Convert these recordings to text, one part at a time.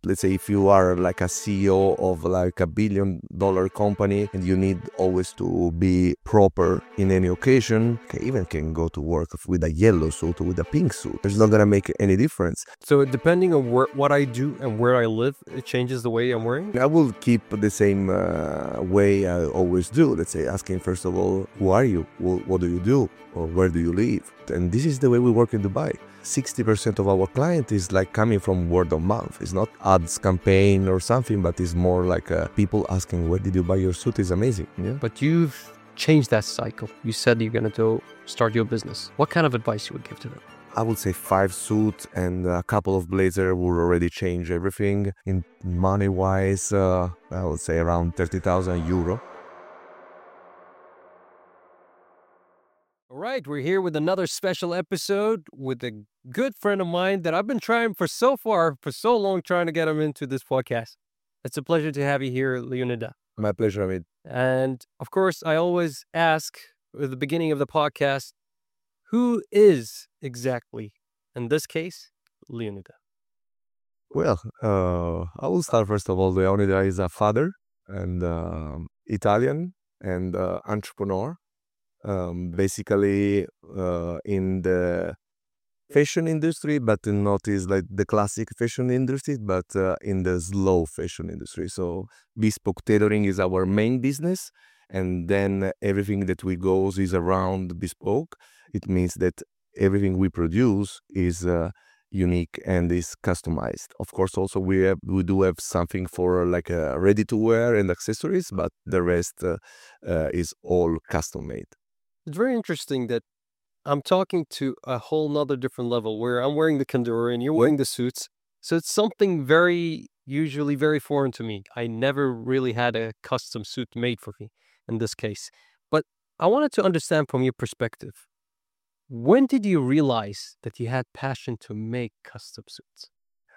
let's say if you are like a CEO of like a billion-dollar company and you need always to be proper in any occasion, even can go to work with a yellow suit or with a pink suit. It's not gonna make any difference. So depending on what I do and where I live, it changes the way I'm wearing? I will keep the same way I always do. Let's say asking first of all, who are you? What do you do? Or where do you live? And this is the way we work in Dubai. 60% of our client is like coming from word of mouth. It's not ads campaign or something, but it's more like people asking, where did you buy your suit? Is amazing. Yeah. But you've changed that cycle. You said you're going to go start your business. What kind of advice you would give to them? I would say 5 suits and a couple of blazers would already change everything. In money-wise, I would say around 30,000 euro. All right, we're here with another special episode with a good friend of mine that I've been trying for so long, trying to get him into this podcast. It's a pleasure to have you here, Leonida. My pleasure, Amit. And of course, I always ask at the beginning of the podcast, who is exactly, in this case, Leonida? Well, I will start first of all. Leonida is a father and Italian and entrepreneur. Basically in the fashion industry, but not is like the classic fashion industry, but in the slow fashion industry. So bespoke tailoring is our main business, and then everything that we goes is around bespoke. It means that everything we produce is unique and is customized. Of course, also we do have something for like ready to wear and accessories, but the rest is all custom made. It's very interesting that I'm talking to a whole nother different level where I'm wearing the kandura and you're wearing the suits. So it's something usually very foreign to me. I never really had a custom suit made for me in this case. But I wanted to understand from your perspective, when did you realize that you had passion to make custom suits?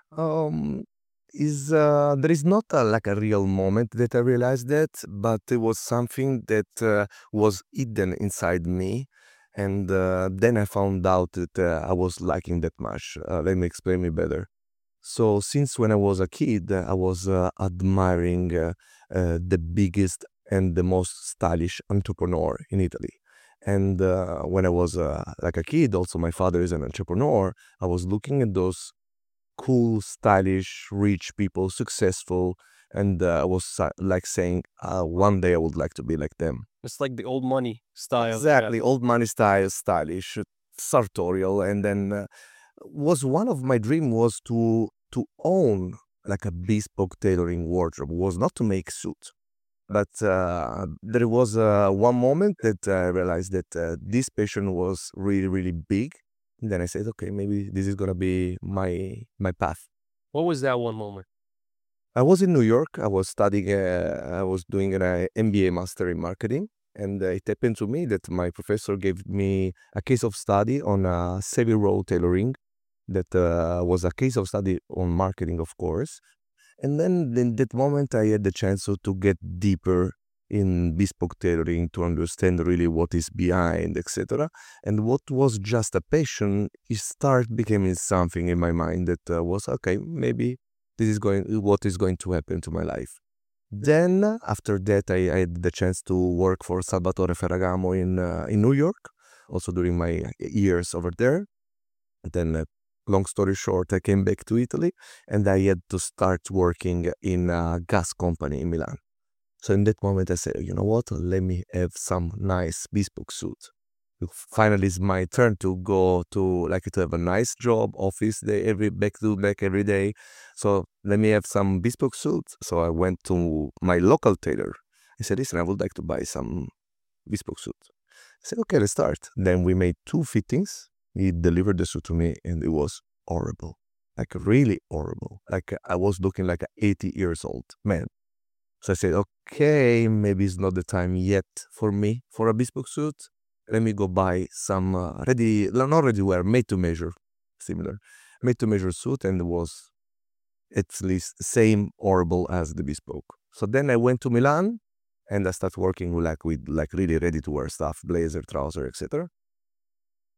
There is not like a real moment that I realized that, but it was something that was hidden inside me, and then I found out that I was liking that much. Let me explain me better. So since when I was a kid, I was admiring the biggest and the most stylish entrepreneur in Italy. And when I was like a kid, also my father is an entrepreneur. I was looking at those cool, stylish, rich people, successful, and I was like saying, one day I would like to be like them. It's like the old money style. Exactly, old money style, stylish, sartorial, and then was one of my dream was to own like a bespoke tailoring wardrobe. Was not to make suit, but there was one moment that I realized that this passion was really really big. And then I said, okay, maybe this is gonna be my path. What was that one moment? I was in New York. I was studying. I was doing an MBA master in marketing, and it happened to me that my professor gave me a case of study on Savvy Row tailoring. That was a case of study on marketing, of course. And then in that moment, I had the chance to get deeper in bespoke tailoring to understand really what is behind, etc. And what was just a passion, it started becoming something in my mind that was okay. Maybe this is what is going to happen to my life. Then after that, I had the chance to work for Salvatore Ferragamo in New York, also during my years over there. And then long story short, I came back to Italy and I had to start working in a gas company in Milan. So in that moment, I said, you know what? Let me have some nice bespoke suit. Finally, it's my turn to go to have a nice job, office day, back to back every day. So let me have some bespoke suits. So I went to my local tailor. I said, listen, I would like to buy some bespoke suit. I said, okay, let's start. Then we made 2 fittings. He delivered the suit to me and it was horrible. Like really horrible. Like I was looking like an 80 years old man. So I said, okay, maybe it's not the time yet for me for a bespoke suit. Let me go buy some not ready wear, made to measure, similar, made to measure suit, and it was at least same horrible as the bespoke. So then I went to Milan and I started working with really ready to wear stuff, blazer, trouser, etc.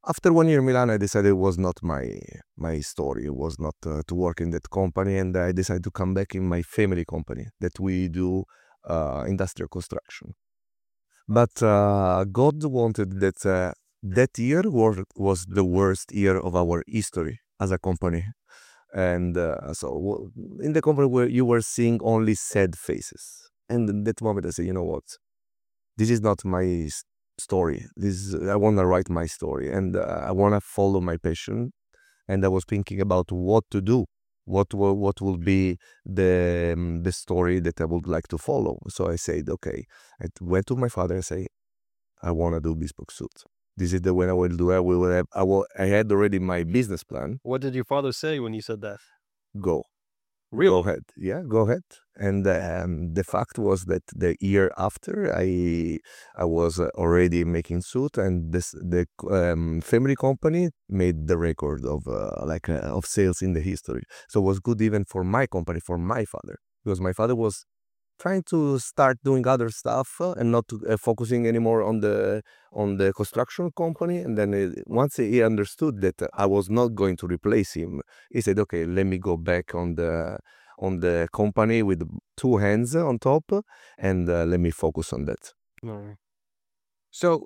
After 1 year in Milan, I decided it was not my story. It was not to work in that company, and I decided to come back in my family company that we do industrial construction. But God wanted that that year was the worst year of our history as a company. And in the company where you were seeing only sad faces. And in that moment, I said, you know what? This is not my story. I want to write my story, and I want to follow my passion. And I was thinking about what to do, what will be the story that I would like to follow. So I said, okay. I went to my father and say, I want to do bespoke suit. This is the way I will do. I had already my business plan. What did your father say when you said that? Go. Really? Go ahead. Yeah, go ahead. And the fact was that the year after, I was already making suit, and the family company made the record of of sales in the history. So it was good even for my company, for my father, because my father was trying to start doing other stuff and not focusing anymore on the construction company. And then once he understood that I was not going to replace him, he said, "Okay, let me go back on the company with two hands on top, and let me focus on that." No. So,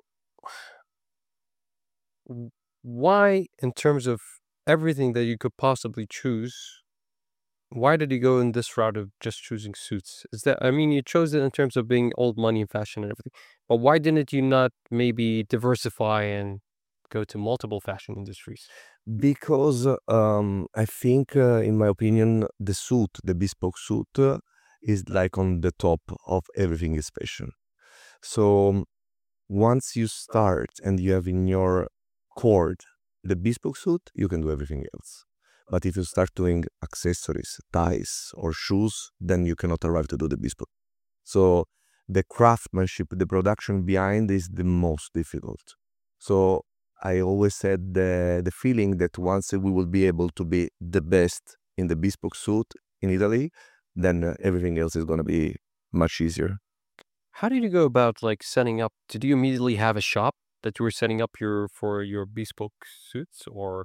why, in terms of everything that you could possibly choose, why did you go in this route of just choosing suits? Is that, I mean, you chose it in terms of being old money and fashion and everything, but why didn't you not maybe diversify and go to multiple fashion industries? Because I think, in my opinion, the bespoke suit, is like on the top of everything is fashion. So once you start and you have in your cord the bespoke suit, you can do everything else. But if you start doing accessories, ties, or shoes, then you cannot arrive to do the bespoke. So the craftsmanship, the production behind is the most difficult. So I always said the feeling that once we will be able to be the best in the bespoke suit in Italy, then everything else is going to be much easier. How did you go about like setting up? Did you immediately have a shop that you were setting up for your bespoke suits, or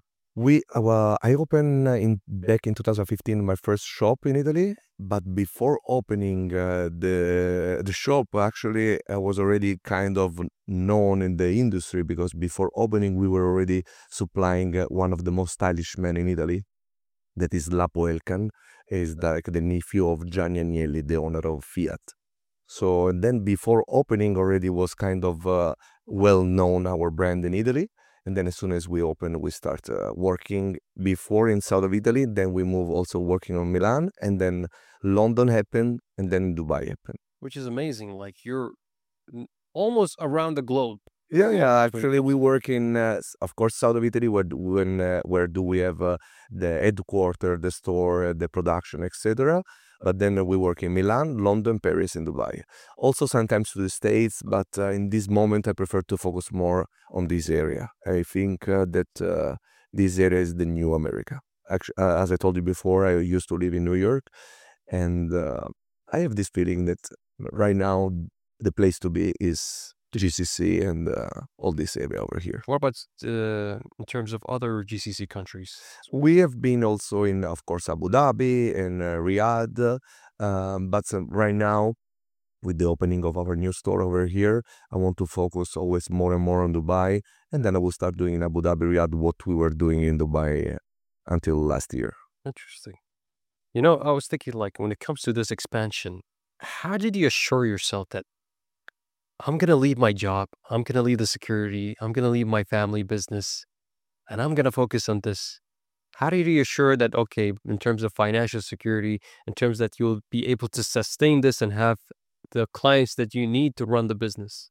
I opened back in 2015 my first shop in Italy, but before opening the shop, actually I was already kind of known in the industry, because before opening we were already supplying one of the most stylish men in Italy, that is Lapo Elkan, is like the nephew of Gianni Agnelli, the owner of Fiat. So and then before opening already was kind of well known our brand in Italy. And then as soon as we open, we start working before in south of Italy. Then we move also working on Milan, and then London happened, and then Dubai happened. which is amazing. Like you're almost around the globe. Yeah, yeah. Actually, we work in, of course, south of Italy, where do we have the headquarter, the store, the production, etc. But then we work in Milan, London, Paris, and Dubai. Also sometimes to the States, but in this moment I prefer to focus more on this area. I think that this area is the new America. Actually, as I told you before, I used to live in New York, and I have this feeling that right now the place to be is GCC and all this area over here. What about in terms of other GCC countries? We have been also in, of course, Abu Dhabi and Riyadh, but right now, with the opening of our new store over here, I want to focus always more and more on Dubai, and then I will start doing in Abu Dhabi, Riyadh, what we were doing in Dubai until last year. Interesting. You know, I was thinking like when it comes to this expansion, how did you assure yourself that I'm going to leave my job, I'm going to leave the security, I'm going to leave my family business, and I'm going to focus on this? How do you assure that, okay, in terms of financial security, in terms that you'll be able to sustain this and have the clients that you need to run the business?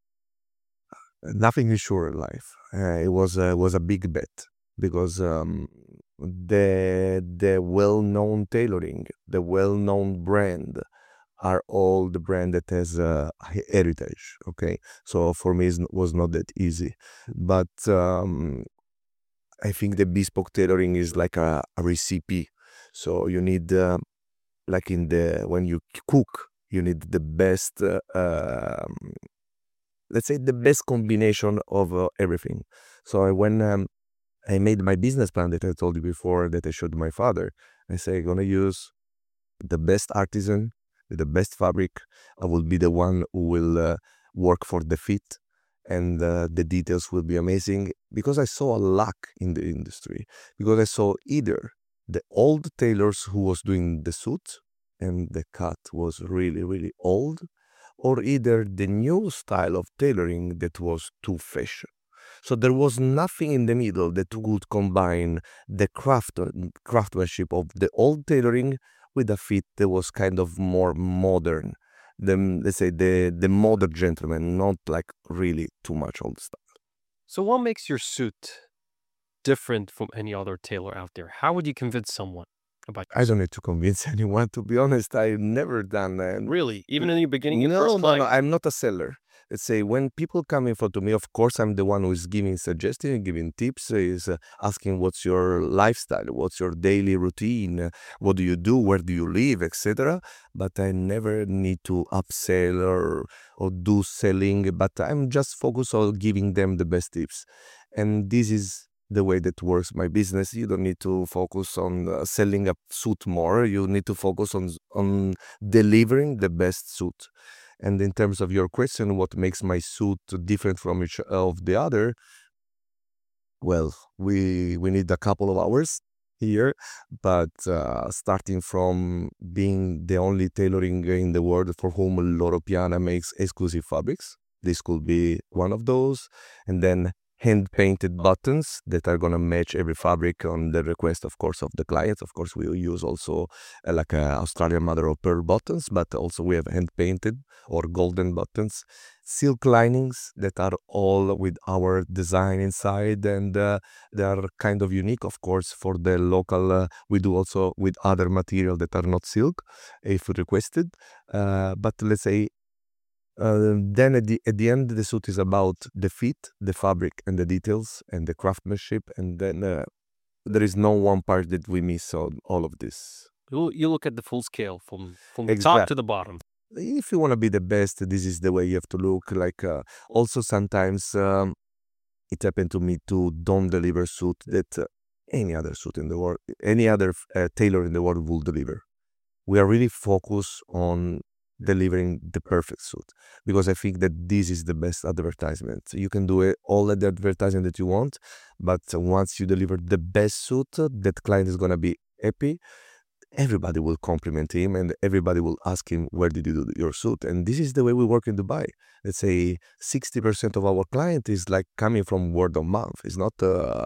Nothing is sure in life. It was a big bet, because the well-known tailoring, the well-known brand, are all the brand that has heritage. Okay, so for me it was not that easy, but I think the bespoke tailoring is like a recipe. So you need, like in the when you cook, you need the best, let's say the best combination of everything. when I made my business plan that I told you before that I showed my father, I say I'm gonna use the best artisan with the best fabric. I will be the one who will work for the fit, and the details will be amazing, because I saw a lack in the industry, because I saw either the old tailors who was doing the suit and the cut was really really old, or either the new style of tailoring that was too fashion. So there was nothing in the middle that would combine the craftsmanship of the old tailoring with a fit that was kind of more modern. Let's say the modern gentleman, not like really too much old stuff. So what makes your suit different from any other tailor out there? How would you convince someone about your I suit? don't need to convince anyone, to be honest. I've never done Really? Even in the beginning, your no, first no, no. client? I'm not a seller. Let's say when people come in front of me, of course, I'm the one who is giving suggestions, giving tips, is asking what's your lifestyle, what's your daily routine, what do you do, where do you live, etc. But I never need to upsell or do selling. But I'm just focused on giving them the best tips, and this is the way that works my business. You don't need to focus on selling a suit more. You need to focus on delivering the best suit. And in terms of your question, what makes my suit different from each of the other? Well, we need a couple of hours here, but starting from being the only tailoring in the world for whom Loro Piana makes exclusive fabrics, this could be one of those, and then hand painted buttons that are gonna match every fabric on the request, of course, of the clients. Of course, we will use also like Australian mother of pearl buttons, but also we have hand painted or golden buttons, silk linings that are all with our design inside, and they are kind of unique, of course, for the local. We do also with other material that are not silk, if requested. But let's say then at the end, the suit is about the fit, the fabric, and the details, and the craftsmanship, and then there is no one part that we miss on all of this. You look at the full scale from the top Exactly. to the bottom. If you want to be the best, this is the way you have to look. Like also sometimes it happened to me to don't deliver suit that any other suit in the world, any other tailor in the world will deliver. We are really focused on delivering the perfect suit, because I think that this is the best advertisement. You can do it all at the advertising that you want, but once you deliver the best suit, that client is gonna be happy. Everybody will compliment him, and everybody will ask him, where did you do your suit? And this is the way we work in Dubai. Let's say 60% of our client is like coming from word of mouth. It's not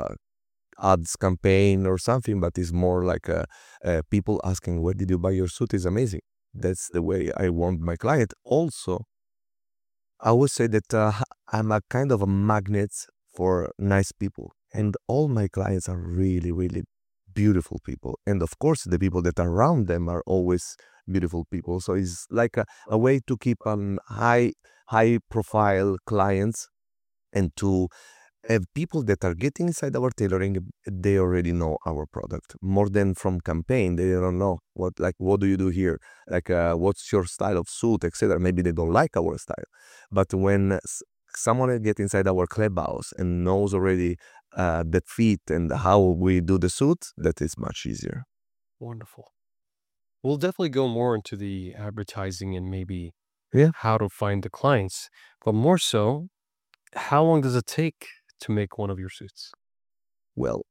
ads campaign or something, but it's more like people asking, where did you buy your suit? Is amazing. That's the way I want my client. Also, I would say that I'm a kind of a magnet for nice people, and all my clients are really, really beautiful people. And of course, the people that are around them are always beautiful people. So it's like a way to keep high profile clients, and to have people that are getting inside our tailoring. They already know our product more than from campaign. They don't know what do you do here, like what's your style of suit, etc. Maybe they don't like our style, but when someone get inside our clubhouse and knows already the fit and how we do the suit, that is much easier. Wonderful. We'll definitely go more into the advertising and maybe Yeah. how to find the clients, but more so, how long does it take to make one of your suits? Well,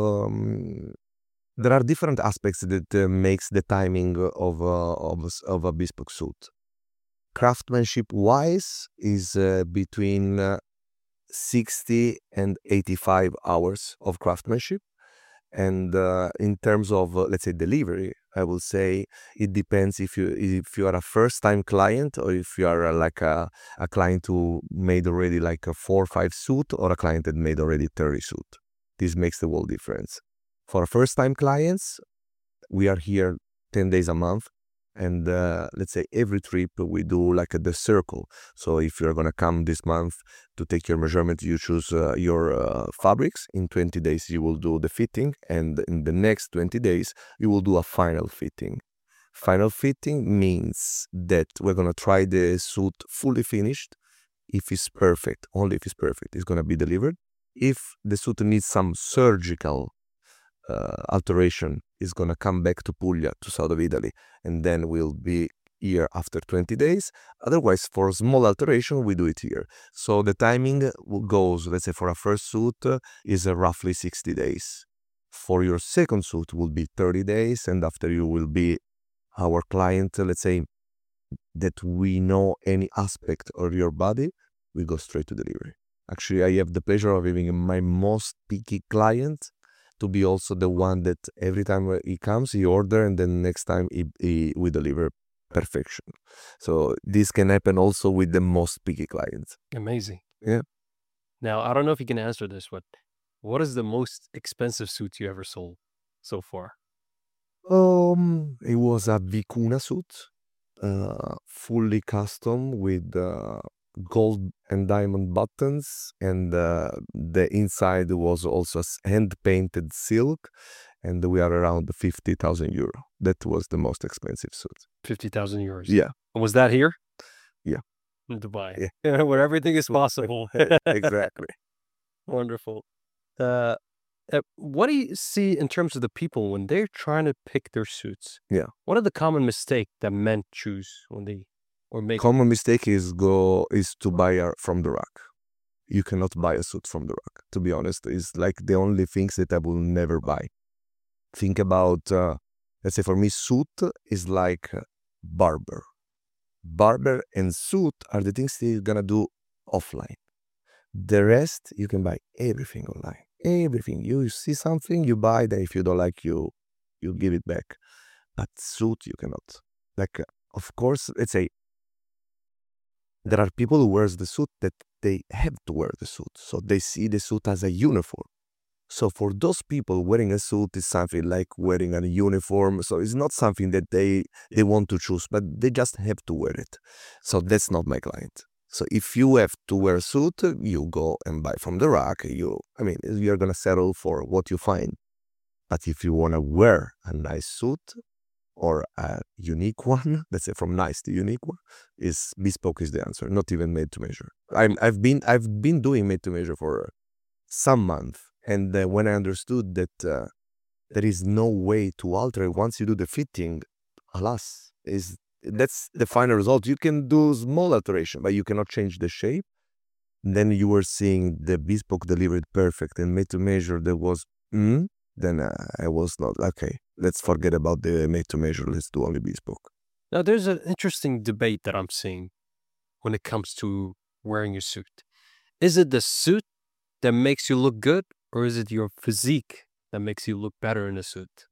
there are different aspects that makes the timing of a bespoke suit. Craftsmanship wise is between 60 and 85 hours of craftsmanship. And in terms of let's say delivery, I will say it depends if you are a first time client, or if you are like a client who made already like a 4 or 5 suit, or a client that made already 30 suit. This makes the whole difference. For first time clients, we are here 10 days a month, and let's say every trip we do like the circle. So if you're gonna come this month to take your measurement, you choose your fabrics. In 20 days you will do the fitting, and in the next 20 days you will do a final fitting. Final fitting means that we're gonna try the suit fully finished. If it's perfect, only if it's perfect, it's gonna be delivered. If the suit needs some surgical alteration, is gonna come back to Puglia, to south of Italy, and then we'll be here after 20 days. Otherwise, for small alteration, we do it here. So the timing goes, let's say for a first suit is roughly 60 days. For your second suit will be 30 days, and after you will be our client, let's say that we know any aspect of your body, we go straight to delivery. Actually, I have the pleasure of having my most picky client to be also the one that every time he comes, he order, and then next time we deliver perfection. So this can happen also with the most picky clients. Amazing. Yeah. Now, I don't know if you can answer this, but what is the most expensive suit you ever sold so far? It was a Vicuna suit, fully custom with gold and diamond buttons, and the inside was also hand painted silk, and we are around 50,000 euro. That was the most expensive suit. 50,000 euros. Yeah, Was that here? Yeah. In Dubai. Yeah. Where everything is possible. exactly. Wonderful. What do you see in terms of the people when they're trying to pick their suits? Yeah. What are the common mistakes that men choose when they or make? Common mistake is to buy from the rack. You cannot buy a suit from the rack. To be honest, it's like the only things that I will never buy. Think about, let's say for me, suit is like barber. Barber and suit are the things that you're gonna do offline. The rest, you can buy everything online. Everything. You see something, you buy, then if you don't like, you give it back. But suit, you cannot. Like, of course, let's say, there are people who wears the suit that they have to wear the suit. So they see the suit as a uniform. So for those people, wearing a suit is something like wearing a uniform. So it's not something that they want to choose, but they just have to wear it. So that's not my client. So if you have to wear a suit, you go and buy from the rack. You're gonna settle for what you find. But if you wanna wear a nice suit or a unique one, let's say from nice to unique one, is bespoke is the answer. Not even made to measure. I've been doing made to measure for some month, and when I understood that there is no way to alter it once you do the fitting, alas, that's the final result. You can do small alteration, but you cannot change the shape. Then you were seeing the bespoke delivered perfect and made to measure that was, then I was not, okay, let's forget about the made to measure, let's do only bespoke. Now, there's an interesting debate that I'm seeing when it comes to wearing a suit. Is it the suit that makes you look good, or is it your physique that makes you look better in a suit?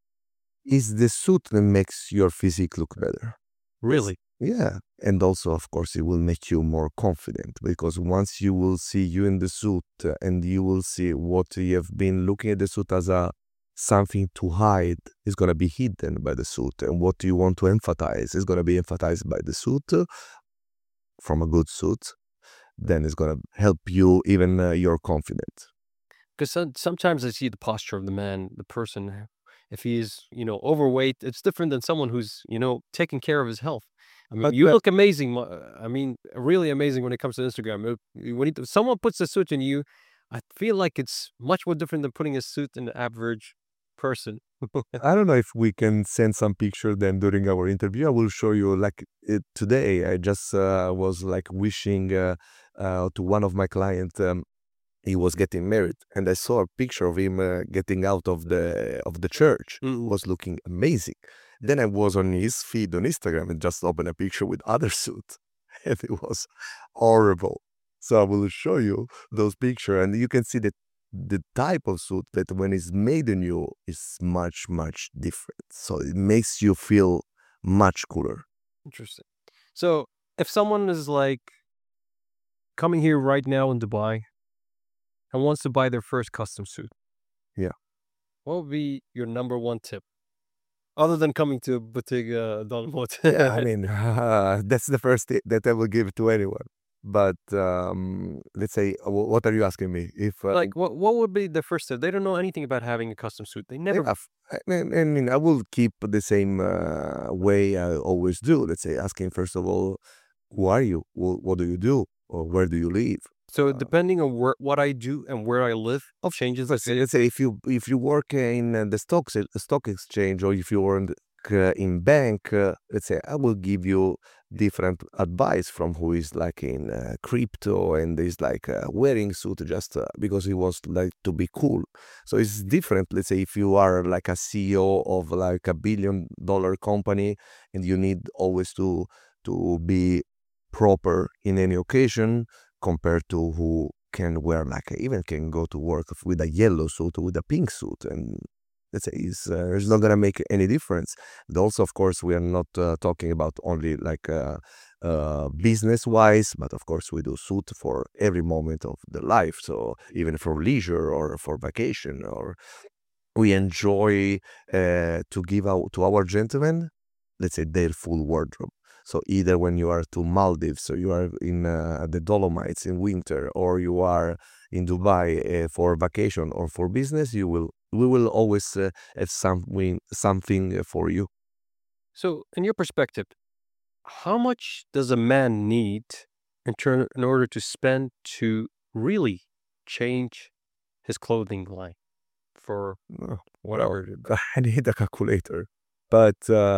Is the suit that makes your physique look better. Really? Yeah. And also, of course, it will make you more confident, because once you will see you in the suit and you will see what you have been looking at the suit as something to hide is going to be hidden by the suit, and what you want to emphasize is going to be emphasized by the suit from a good suit, then it's going to help you even you're confident. Because sometimes I see the posture of the man, the person, if he is, overweight, it's different than someone who's, taking care of his health. I mean, you look amazing. Really amazing when it comes to Instagram. If someone puts a suit on you, I feel like it's much more different than putting a suit in the average person. I don't know if we can send some picture then during our interview. I will show you today. I just was wishing to one of my clients. He was getting married, and I saw a picture of him getting out of the church. Was looking amazing. Then I was on his feed on Instagram and just opened a picture with other suit, and it was horrible. So I will show you those pictures, and you can see that the type of suit that when it's made on you is much, much different. So it makes you feel much cooler. Interesting. So if someone is coming here right now in Dubai and wants to buy their first custom suit, yeah, what would be your number one tip? Other than coming to Bottega Dalmot. Yeah, I mean, that's the first tip that I will give to anyone. But let's say, what are you asking me? If what would be the first step? They don't know anything about having a custom suit. They never. I mean, I will keep the same way I always do. Let's say, asking first of all, who are you? What do you do? Or where do you live? So depending on what I do and where I live, changes the Let's say if you work in the stock exchange, or if you work in bank, let's say I will give you different advice from who is like in crypto and is like wearing suit just because he wants like to be cool. So it's different. Let's say if you are like a CEO of like $1 billion company and you need always to be proper in any occasion compared to who can wear like even can go to work with a yellow suit or with a pink suit, and let's say it's not gonna make any difference. And also, of course, we are not talking about only like business wise, but of course we do suit for every moment of the life. So even for leisure or for vacation, or we enjoy to give out to our gentlemen, let's say, their full wardrobe. So either when you are to Maldives, so you are in the Dolomites in winter, or you are in Dubai for vacation or for business, we will always have something for you. So, in your perspective, how much does a man need in order to spend to really change his clothing line for Well, whatever? I need a calculator, but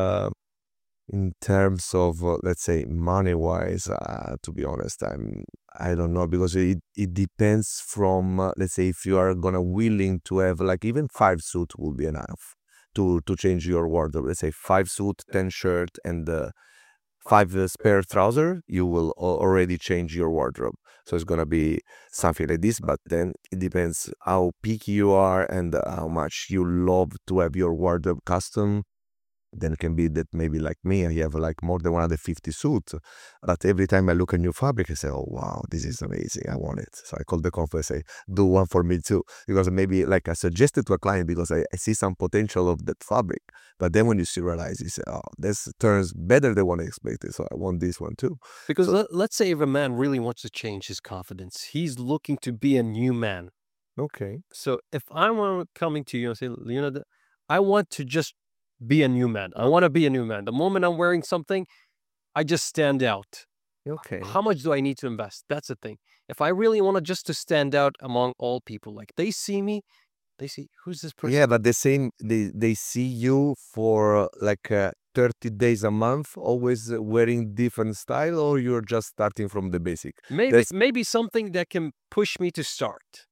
in terms of let's say money wise, to be honest, I don't know, because it depends from let's say if you are gonna willing to have like even 5 suit will be enough to change your wardrobe. Let's say 5 suit, 10 shirt, and 5 spare trouser, you will already change your wardrobe. So it's gonna be something like this, but then it depends how picky you are and how much you love to have your wardrobe custom. Then it can be that maybe like me, I have like more than 150 suits. But every time I look at new fabric, I say, oh wow, this is amazing. I want it. So I call the company and say, do one for me too. Because maybe like I suggested to a client because I see some potential of that fabric. But then when you see realize, you say, oh, this turns better than what I expected. So I want this one too. Because So, let's say if a man really wants to change his confidence, he's looking to be a new man. okay. So if I'm coming to you and say, Leonard, I want to just be a new man. I want to be a new man. The moment I'm wearing something, I just stand out. Okay. How much do I need to invest? That's the thing. If I really want to just to stand out among all people, like they see me, they see who's this person? Yeah, but the same, they see you for like 30 days a month, always wearing different style, or you're just starting from the basic. Maybe something that can push me to start.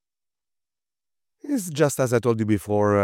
It's just as I told you before,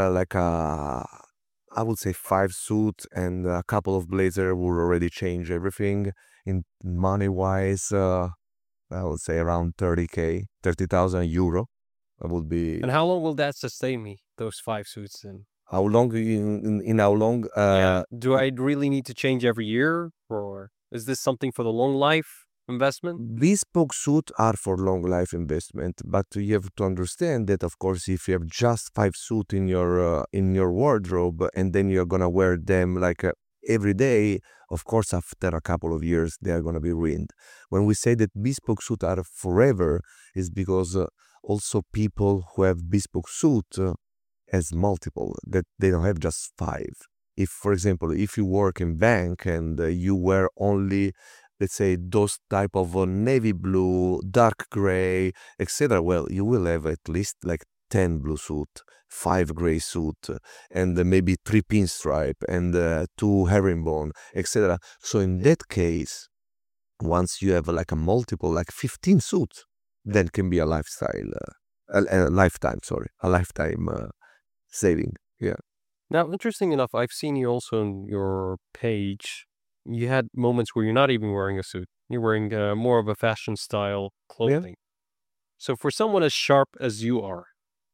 I would say 5 suit and a couple of blazer will already change everything. In money wise, I would say around 30K, 30,000 euro. That would be And how long will that sustain me? Those 5 suits and how long in how long? do I really need to change every year, or is this something for the long life investment? Bespoke suit are for long life investment, but you have to understand that, of course, if you have just 5 suit in your wardrobe and then you're gonna wear them like every day, of course, after a couple of years they are gonna be ruined. When we say that bespoke suit are forever, is because also people who have bespoke suit has multiple, that they don't have just 5. If, for example, if you work in bank and you wear only, let's say, those type of navy blue, dark gray, etc., well, you will have at least like 10 blue suit, 5 gray suit, and maybe 3 pinstripe and 2 herringbone, etc. So in that case, once you have like a multiple, like 15 suits, then can be a lifestyle, a lifetime, sorry, a lifetime saving. Yeah. Now, interesting enough, I've seen you also on your page. You had moments where you're not even wearing a suit. You're wearing more of a fashion style clothing. So for someone as sharp as you are,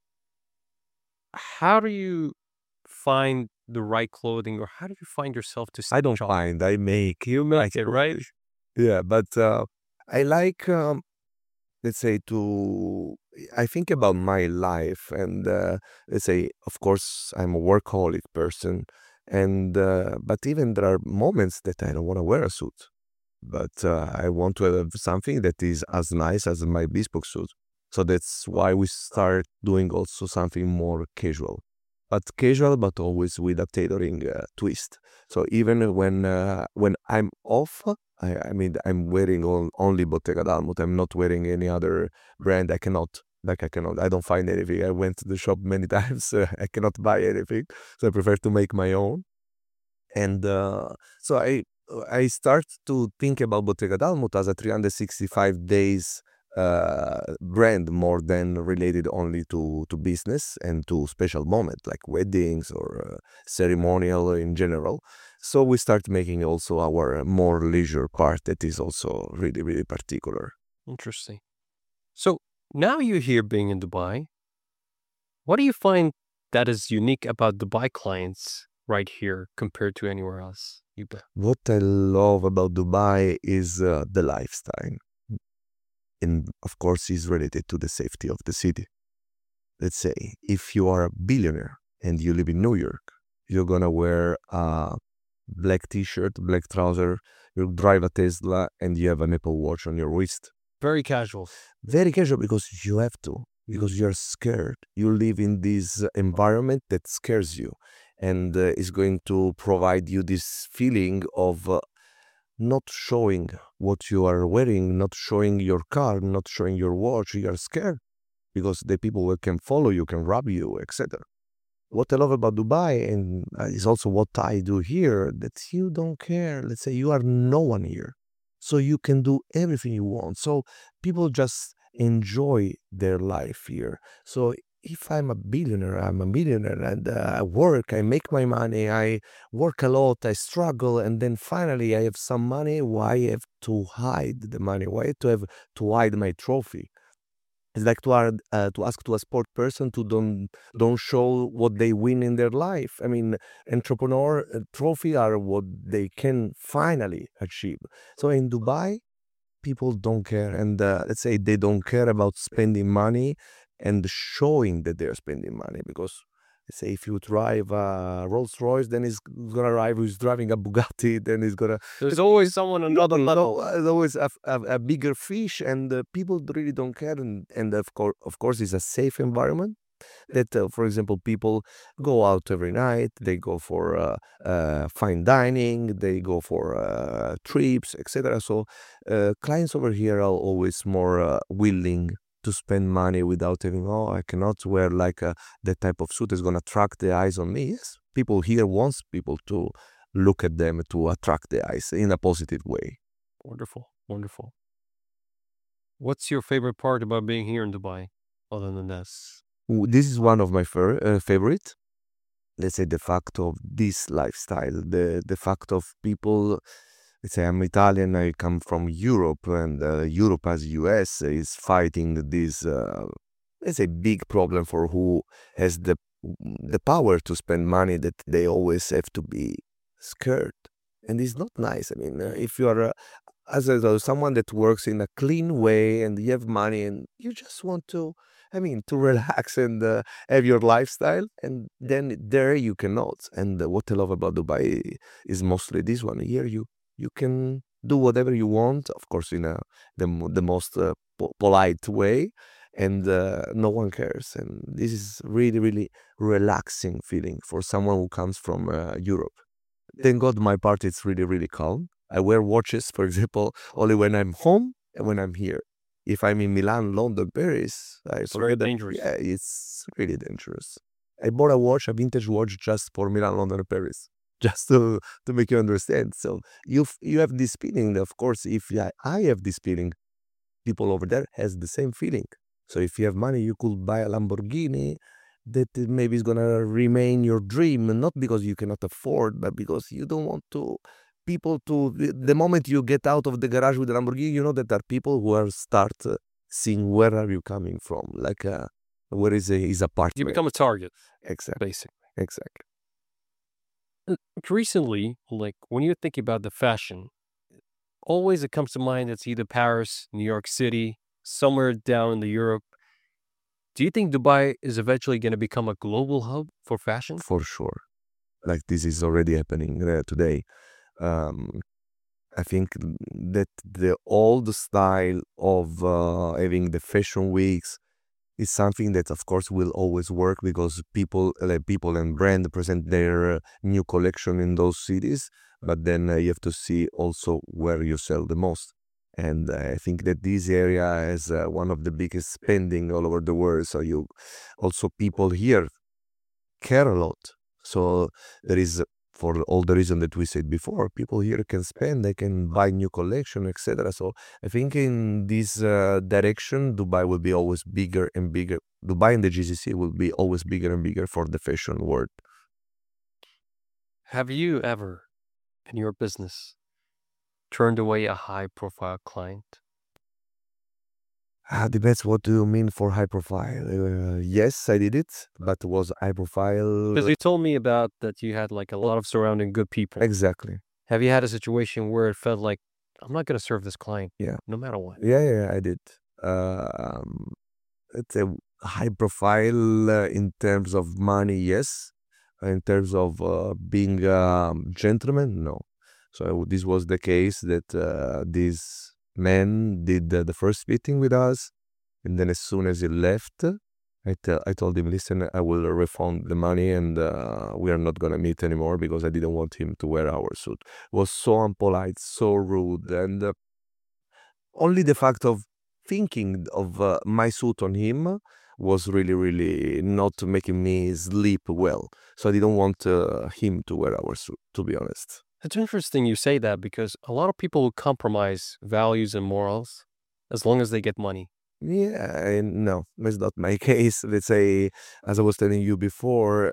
how do you find the right clothing, or how do you find yourself to I don't shop? find, I make. You make it, right? Yeah, but I like, let's say, I think about my life, and let's say, of course, I'm a workaholic person, and but even there are moments that I don't want to wear a suit, but I want to have something that is as nice as my bespoke suit. So that's why we start doing also something more casual. but casual, but always with a tailoring twist. So even when I'm off, I mean I'm wearing only Bottega Dalmut. I'm not wearing any other brand. I cannot. Like I cannot. I don't find anything. I went to the shop many times. I cannot buy anything, so I prefer to make my own. And so I start to think about Bottega Dalmut as a 365 days brand more than related only to business and to special moments like weddings or ceremonial in general. So we start making also our more leisure part that is also really, really particular. Interesting. So now you're here being in Dubai. What do you find that is unique about Dubai clients right here compared to anywhere else you've been? What I love about Dubai is the lifestyle. And of course, is related to the safety of the city. Let's say if you are a billionaire and you live in New York, you're gonna wear a black t-shirt, black trouser, you drive a Tesla, and you have an Apple Watch on your wrist. Very casual. Very casual because you have to, because you're scared. You live in this environment that scares you and is going to provide you this feeling of not showing what you are wearing, not showing your car, not showing your watch. You are scared because the people that can follow you, can rob you, etc. What I love about Dubai, and is also what I do here, that you don't care. Let's say you are no one here. So you can do everything you want. So people just enjoy their life here. So if I'm a billionaire, I'm a millionaire, and I work, I make my money, I work a lot, I struggle, and then finally I have some money. Why have to hide the money? Why to have to hide my trophy? It's like to ask to a sport person to don't show what they win in their life. I mean, entrepreneur trophy are what they can finally achieve. So in Dubai, people don't care, and let's say they don't care about spending money and showing that they're spending money because. Let's say if you drive a Rolls Royce, then he's gonna arrive who's driving a Bugatti, then he's gonna There's always someone another level. there's always a bigger fish, and people really don't care. And of course, it's a safe environment. That, for example, people go out every night. They go for fine dining. They go for trips, etc. So clients over here are always more willing to spend money without having, oh, I cannot wear like that type of suit is going to attract the eyes on me. Yes, people here wants people to look at them to attract the eyes in a positive way. Wonderful. Wonderful. What's your favorite part about being here in Dubai other than this? This is one of my favorite. Let's say the fact of this lifestyle, the fact of people. Let's say I'm Italian. I come from Europe, and Europe as US is fighting this. Let's say big problem for who has the power to spend money, that they always have to be scared, and it's not nice. I mean, if you are someone that works in a clean way and you have money and you just want to, I mean, to relax and have your lifestyle, and then there you cannot. And what I love about Dubai is mostly this one. Here you can do whatever you want, of course, in the most polite way, and no one cares. And this is really, really relaxing feeling for someone who comes from Europe. Thank God my part is really, really calm. I wear watches, for example, only when I'm home and when I'm here. If I'm in Milan, London, Paris, I It's very forget that. dangerous. Yeah, it's really dangerous. I bought a watch, a vintage watch, just for Milan, London, and Paris, just to make you understand. So you have this feeling. Of course, if I have this feeling, people over there has the same feeling. So if you have money, you could buy a Lamborghini that maybe is gonna remain your dream, not because you cannot afford, but because you don't want to people to the moment you get out of the garage with the Lamborghini, you know that there are people who are start seeing where are you coming from, like where is his You apartment. become a target, Exactly, basically. exactly. Recently, like when you think about the fashion, always it comes to mind it's either Paris, New York City, somewhere down in the Europe. Do you think Dubai is eventually going to become a global hub for fashion? For sure, like this is already happening today. Um, I think that the old style of having the fashion weeks is something that of course will always work because people and brand present their new collection in those cities, but then you have to see also where you sell the most. And I think that this area is one of the biggest spending all over the world. So you also people here care a lot. So there is, for all the reason that we said before, people here can spend, they can buy new collection, etc. So I think in this direction, Dubai will be always bigger and bigger. Dubai and the GCC will be always bigger and bigger for the fashion world. Have you ever, in your business, turned away a high-profile client? Depends what do you mean for high profile. Yes, I did it, but it was high profile. Because you told me about that you had like a lot of surrounding good people. Exactly. Have you had a situation where it felt like, I'm not going to serve this client Yeah. no matter what? Yeah, I did. It's a high profile in terms of money, yes. In terms of being a gentleman, no. So this was the case that this man did the first meeting with us, and then as soon as he left, I told him, listen, I will refund the money, and we are not gonna meet anymore because I didn't want him to wear our suit. It was so unpolite, so rude, and only the fact of thinking of my suit on him was really, really not making me sleep well. So I didn't want him to wear our suit, to be honest. It's interesting you say that because a lot of people will compromise values and morals as long as they get money. Yeah, no, that's not my case. Let's say, as I was telling you before,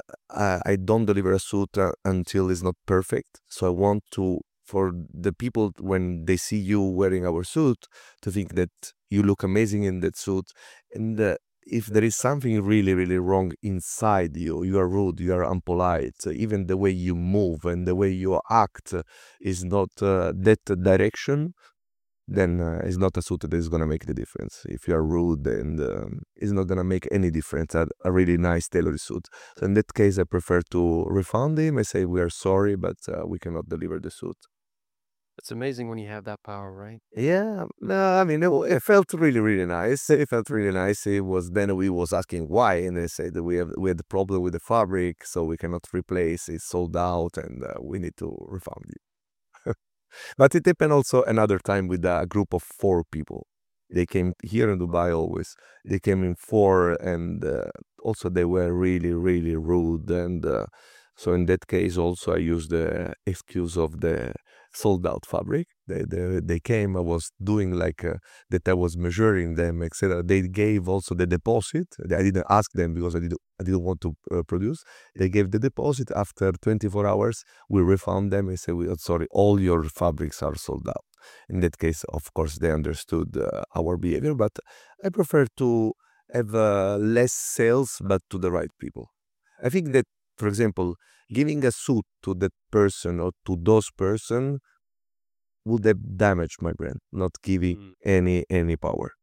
I don't deliver a suit until it's not perfect. So I want to, for the people, when they see you wearing our suit, to think that you look amazing in that suit. And if there is something really, really wrong inside you, you are rude, you are unpolite, even the way you move and the way you act is not that direction, then it's not a suit that is going to make the difference. If you are rude, and it's not going to make any difference at a really nice tailored suit. So in that case, I prefer to refund him. I say, we are sorry, but we cannot deliver the suit. It's amazing when you have that power, right? Yeah, no, I mean, it felt really, really nice. It felt really nice. It was then we was asking why, and they said that we had the problem with the fabric, so we cannot replace. It's sold out, and we need to refund you. But it happened also another time with a group of 4 people. They came here in Dubai always. They came in 4, and also they were really, really rude. And so in that case, also I used the excuse of the sold out fabric. They came. I was doing like that. I was measuring them, etc. They gave also the deposit. I didn't ask them because I didn't want to produce. They gave the deposit. After 24 hours, we refund them and say, sorry, all your fabrics are sold out. In that case, of course, they understood our behavior, but I prefer to have less sales, but to the right people. I think that, for example, giving a suit to that person or to those person would have damaged my brand, not giving any power.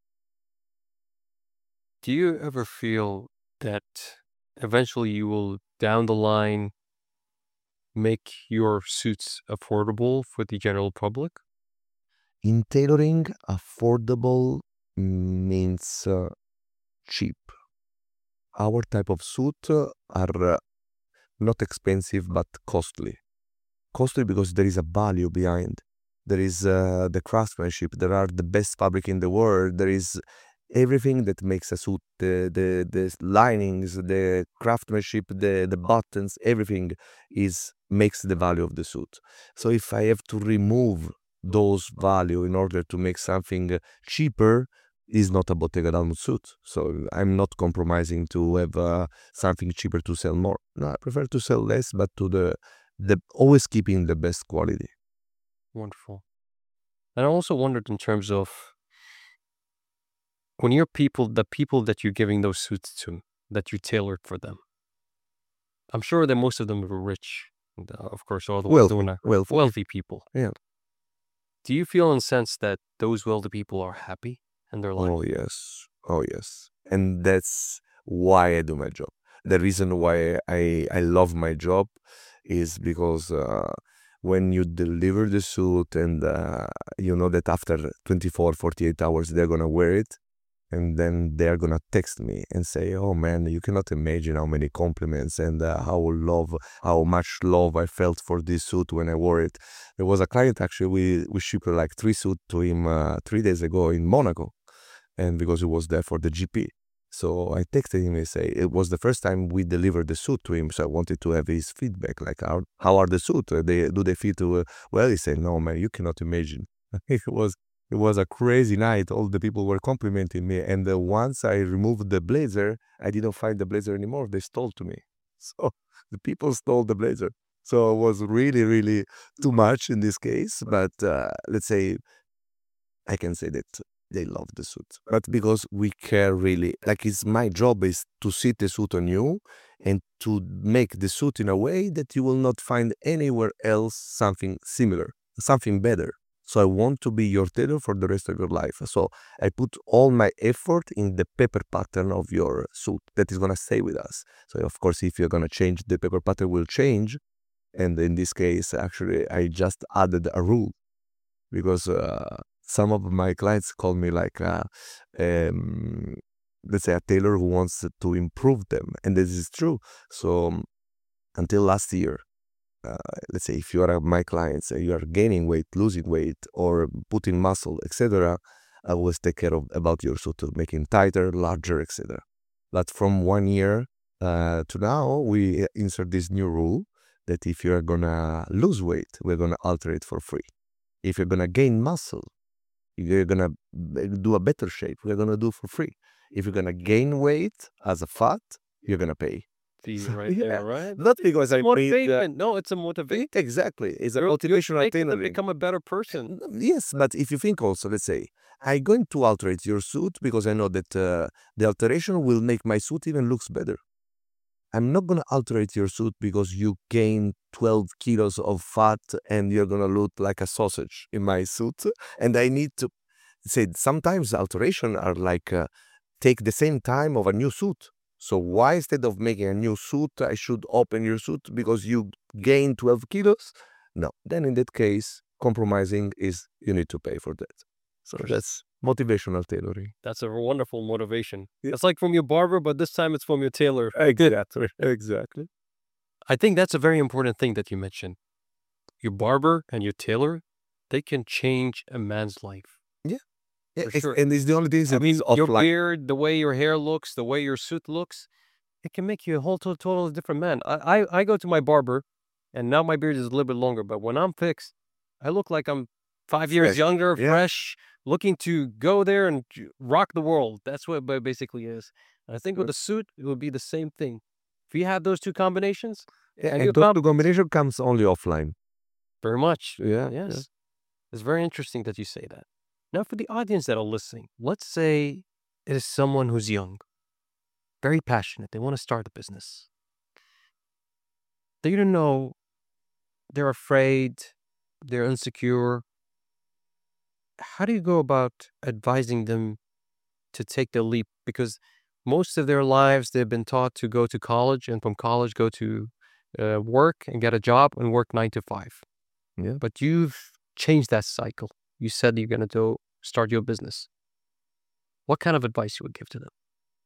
Do you ever feel that eventually you will, down the line, make your suits affordable for the general public? In tailoring, affordable means cheap. Our type of suit are not expensive but costly. Costly because there is a value behind. There is the craftsmanship. There are the best fabric in the world. There is everything that makes a suit. The linings, the craftsmanship, the buttons, everything makes the value of the suit. So if I have to remove those value in order to make something cheaper, is not a Bottega Dalmut suit. So I'm not compromising to have something cheaper to sell more. No, I prefer to sell less, but to the always keeping the best quality. Wonderful. And I also wondered in terms of when the people that you're giving those suits to, that you tailored for them, I'm sure that most of them are rich. And, of course, all the ones who are not wealthy people. Yeah. Do you feel in a sense that those wealthy people are happy in their life? Oh yes. Oh yes. And that's why I do my job. The reason why I love my job is because when you deliver the suit and you know that after 24, 48 hours they're gonna wear it, And then they're gonna text me and say, "Oh man, you cannot imagine how many compliments and how much love I felt for this suit when I wore it." There was a client actually, we shipped like 3 suits to him 3 days ago in Monaco, and because he was there for the GP. So I texted him and say it was the first time we delivered the suit to him, so I wanted to have his feedback, like how are the suit? Do they fit well? He said, "No man, you cannot imagine." It was a crazy night. All the people were complimenting me, and once I removed the blazer, I didn't find the blazer anymore. They stole to me. So the people stole the blazer. So it was really, really too much in this case. But let's say I can say that they love the suit, but because we care really, like it's my job is to sit the suit on you and to make the suit in a way that you will not find anywhere else something similar, something better. So I want to be your tailor for the rest of your life. So I put all my effort in the paper pattern of your suit that is gonna stay with us. So of course, if you're gonna change, the paper pattern will change. And in this case, actually, I just added a rule because some of my clients call me like um, let's say a tailor who wants to improve them, and this is true. So until last year, uh, let's say if you are my clients, you are gaining weight, losing weight, or putting muscle, etc., I always take care of about your suit to make it tighter, larger, etc. But from 1 year to now, we insert this new rule that if you are gonna lose weight, we're gonna alter it for free. If you're gonna gain muscle, you're gonna do a better shape, we're gonna do for free. If you're gonna gain weight as a fat, you're gonna pay. See So, right there, right? not because I paid. Motivation. No, it's a motivation. Exactly, it's a You're motivational making them tailoring. become a better person. Yes, but if you think also, let's say, I'm going to alterate your suit because I know that the alteration will make my suit even looks better. I'm not gonna alterate your suit because you gain 12 kilos of fat and you're gonna look like a sausage in my suit. And I need to say sometimes alteration are like take the same time of a new suit. So why instead of making a new suit, I should open your suit because you gain 12 kilos? No. Then in that case, compromising is you need to pay for that. So that's motivational tailoring. That's a wonderful motivation. Yeah. It's like from your barber, but this time it's from your tailor. Exactly. Exactly. I think that's a very important thing that you mentioned. Your barber and your tailor, they can change a man's life. Yeah, For sure. and it's the only thing I that mean, is your offline. beard, the way your hair looks, the way your suit looks, it can make you a whole totally different man. I go to my barber, and now my beard is a little bit longer, but when I'm fixed, I look like I'm 5 years Fresh. younger, Yeah. fresh, looking to go there and rock the world. That's what it basically is. And I think with the suit, it would be the same thing. If you have those two combinations, Yeah, and you and those two combination comes only offline. very much. Yeah. Yes. It's very interesting that you say that. Now, for the audience that are listening, let's say it is someone who's young, very passionate. They want to start a business. They don't know, they're afraid, they're insecure. How do you go about advising them to take the leap? Because most of their lives, they've been taught to go to college and from college go to work and get a job and work 9 to 5. Yeah. But you've changed that cycle. You said you're going to go start your business. What kind of advice you would give to them?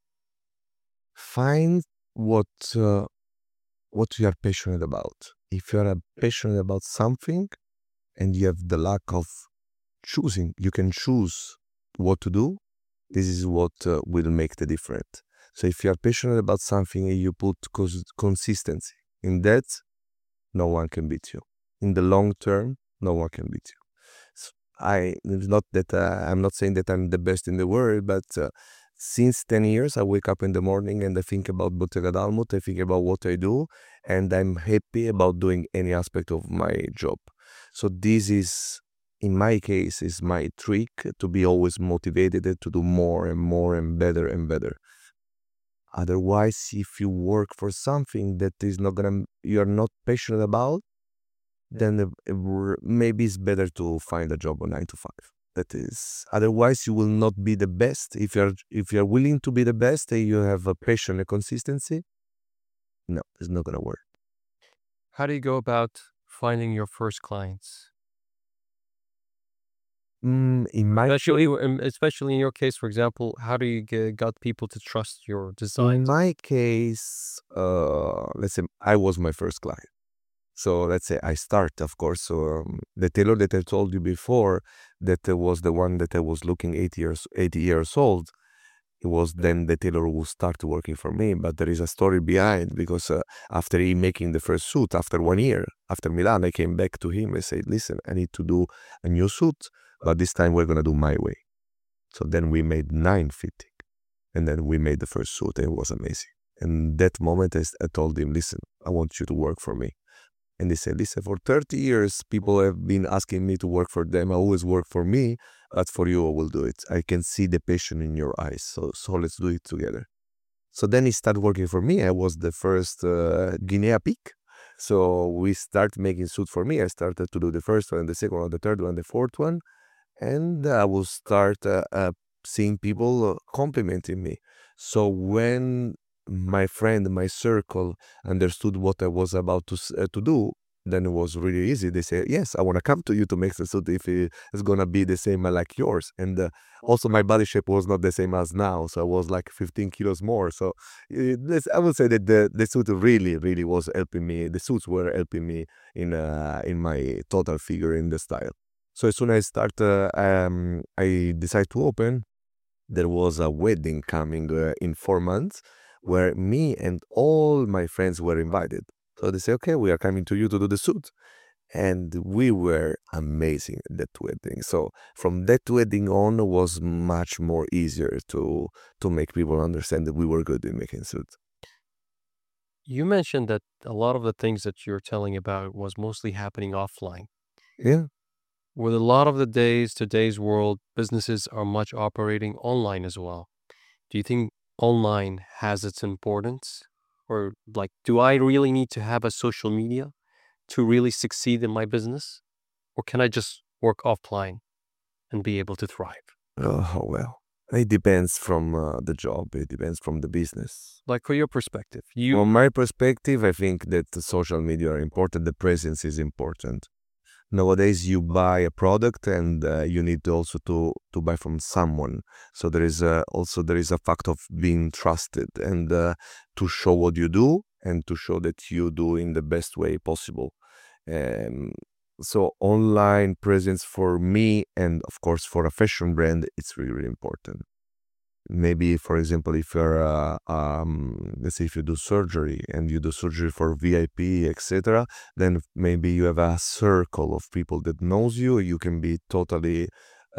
Find what you are passionate about. If you are passionate about something and you have the luck of choosing, you can choose what to do. This is what will make the difference. So if you are passionate about something and you put consistency in that, no one can beat you. In the long term, no one can beat you. So it's not that I'm not saying that I'm the best in the world, but since 10 years, I wake up in the morning and I think about Bottega Dalmut, I think about what I do, and I'm happy about doing any aspect of my job. So this is, in my case, is my trick to be always motivated to do more and more and better and better. Otherwise, if you work for something that is not gonna, you're not passionate about, then maybe it's better to find a job on 9 to 5. That is, otherwise you will not be the best. If you're willing to be the best and you have a passion and consistency, no, it's not gonna work. How do you go about finding your first clients? In my Especially in your case, for example, how do you got people to trust your in designs? my case, let's say I was my first client. So let's say I start, of course. So the tailor that I told you before, that was the one that I was looking 80 years old. It was then the tailor who started working for me. But there is a story behind, because after he making the first suit, after 1 year, after Milan, I came back to him and said, listen, I need to do a new suit, but this time we're going to do my way. So then we made 9 fitting, and then we made the first suit, and it was amazing. And that moment I told him, listen, I want you to work for me. And they said, listen, for 30 years, people have been asking me to work for them. I always work for me, but for you, I will do it. I can see the passion in your eyes. So let's do it together. So then he started working for me. I was the first Guinea pig. So we started making suit for me. I started to do the first one, the second one, the third one, the fourth one. And I will start seeing people complimenting me. So when my friend, my circle understood what I was about to do, then it was really easy. They say, yes, I want to come to you to make the suit if it's going to be the same like yours. And also my body shape was not the same as now. So I was like 15 kilos more. So I would say that the suit really, really was helping me. The suits were helping me in my total figure, in the style. So as soon as I decided to open, there was a wedding coming in 4 months, where me and all my friends were invited. So they say, okay, we are coming to you to do the suit. And we were amazing at that wedding. So from that wedding on was much more easier to make people understand that we were good in making suits. You mentioned that a lot of the things that you're telling about was mostly happening offline. Yeah. With a lot of the today's world, businesses are much operating online as well. Do you think online has its importance? Or like, do I really need to have a social media to really succeed in my business? Or can I just work offline and be able to thrive? Oh, well. It depends from the job. It depends from the business. Like, for your perspective, From my perspective, I think that the social media are important. The presence is important. Nowadays, you buy a product, and you need also to buy from someone. So there is a fact of being trusted, and to show what you do, and to show that you do in the best way possible. Um, so online presence for me, and of course for a fashion brand, it's really, really important. Maybe, for example, if you're let's say if you do surgery, and you do surgery for VIP, etc., then maybe you have a circle of people that knows you. You can be totally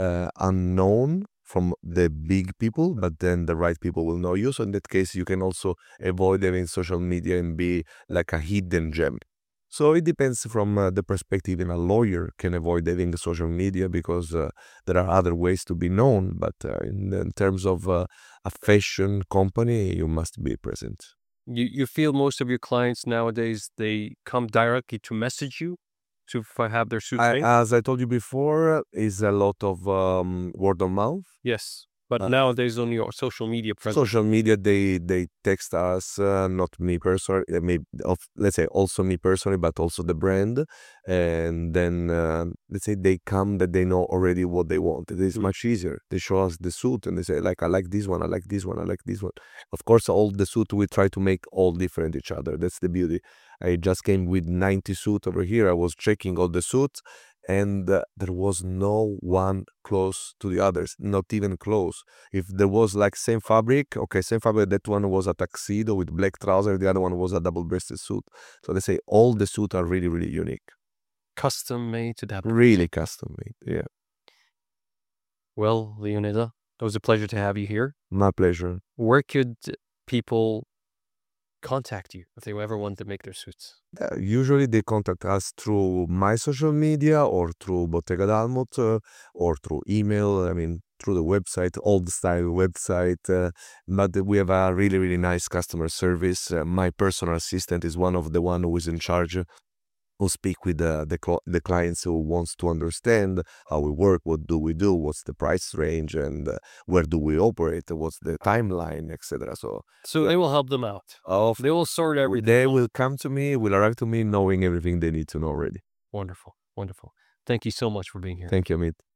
unknown from the big people, but then the right people will know you. So in that case, you can also avoid having social media and be like a hidden gem. So it depends from the perspective. In a lawyer can avoid having social media, because there are other ways to be known. But in terms of a fashion company, you must be present. you feel most of your clients nowadays, they come directly to message you to have their suits made? As I told you before, is a lot of word of mouth. Yes. But nowadays on your social media presence. Social media, they text us, not me personally, maybe let's say also me personally, but also the brand. And then let's say they come that they know already what they want. It is much easier. They show us the suit, and they say, like, I like this one, I like this one, I like this one. Of course, all the suit we try to make all different each other. That's the beauty. I just came with 90 suit over here. I was checking all the suits, and there was no one close to the others, not even close. If there was like same fabric, that one was a tuxedo with black trousers, the other one was a double-breasted suit. So they say all the suits are really, really unique. Custom made to that. Really custom made, yeah. Well, Leonida, it was a pleasure to have you here. My pleasure. Where could people contact you if they ever want to make their suits? Usually they contact us through my social media, or through Bottega Dalmut, or through email. I mean, through the website, Old Style website. But we have a really, really nice customer service. My personal assistant is one of the one who is in charge, who speak with the clients, who wants to understand how we work, what do we do, what's the price range, and where do we operate, what's the timeline, etc. So they will help them out. They will sort everything. They will come to me, will arrive to me knowing everything they need to know already. Wonderful. Wonderful. Thank you so much for being here. Thank you, Amit.